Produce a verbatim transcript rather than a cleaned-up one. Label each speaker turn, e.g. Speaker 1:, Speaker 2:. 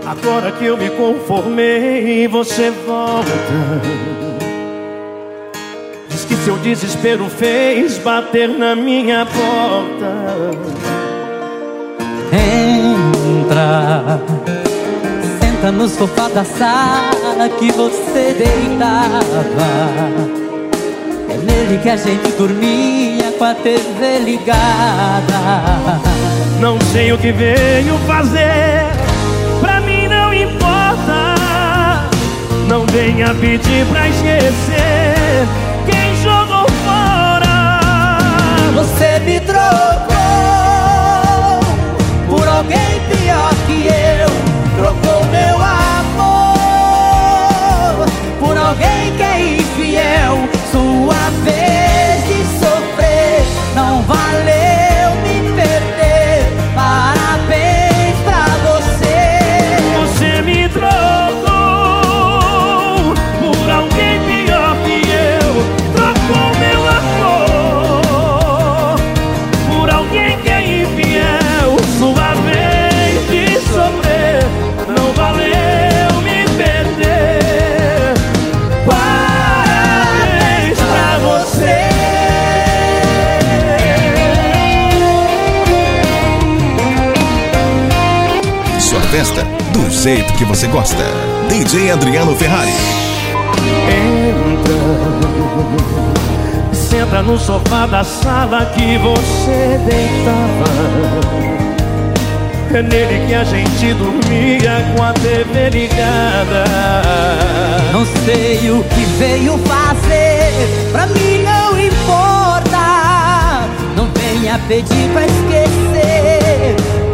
Speaker 1: Agora que eu me conformei, você volta. Diz que seu desespero fez bater na minha porta.
Speaker 2: Entra, senta no sofá da sala que você deitava. É nele que a gente dormia com a T V ligada.
Speaker 1: Não sei o que veio fazer, pra mim não importa. Não venha pedir pra esquecer quem jogou fora.
Speaker 2: Você me trocou por alguém pior que eu. Trocou meu amor por alguém que é infiel. Sua vez de sofrer não valeu me perder. Parabéns pra você.
Speaker 1: Você me trocou por alguém pior que eu. Trocou meu amor por alguém que é infiel. Sua vez de sofrer não valeu me perder. Parabéns pra você.
Speaker 3: Sua festa do jeito que você gosta. D J Adriano Ferrari.
Speaker 1: Entra, senta no sofá da sala que você deitava. É nele que a gente dormia com a T V ligada.
Speaker 2: Não sei o que veio fazer, pra mim não importa. Não venha pedir pra esquecer